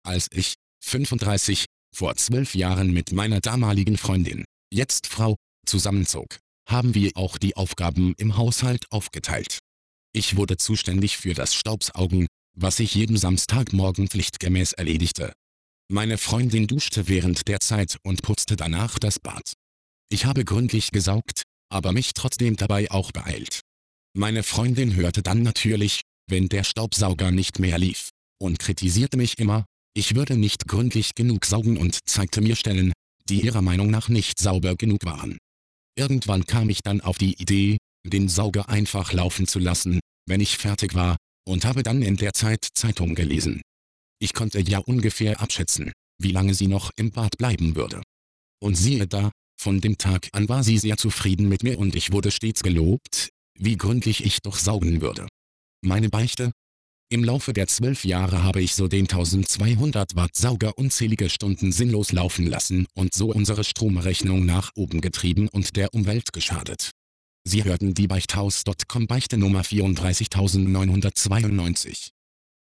Als ich, 35, vor 12 Jahren mit meiner damaligen Freundin, jetzt Frau, zusammenzog, haben wir auch die Aufgaben im Haushalt aufgeteilt. Ich wurde zuständig für das Staubsaugen, was ich jeden Samstagmorgen pflichtgemäß erledigte. Meine Freundin duschte während der Zeit und putzte danach das Bad. Ich habe gründlich gesaugt, aber mich trotzdem dabei auch beeilt. Meine Freundin hörte dann natürlich, wenn der Staubsauger nicht mehr lief, und kritisierte mich immer, ich würde nicht gründlich genug saugen und zeigte mir Stellen, die ihrer Meinung nach nicht sauber genug waren. Irgendwann kam ich dann auf die Idee, den Sauger einfach laufen zu lassen, wenn ich fertig war, und habe dann in der Zeit Zeitung gelesen. Ich konnte ja ungefähr abschätzen, wie lange sie noch im Bad bleiben würde. Und siehe da, von dem Tag an war sie sehr zufrieden mit mir und ich wurde stets gelobt, wie gründlich ich doch saugen würde. Meine Beichte? Im Laufe der 12 Jahre habe ich so den 1200 Watt Sauger unzählige Stunden sinnlos laufen lassen und so unsere Stromrechnung nach oben getrieben und der Umwelt geschadet. Sie hörten die Beichthaus.com Beichte Nummer 34992.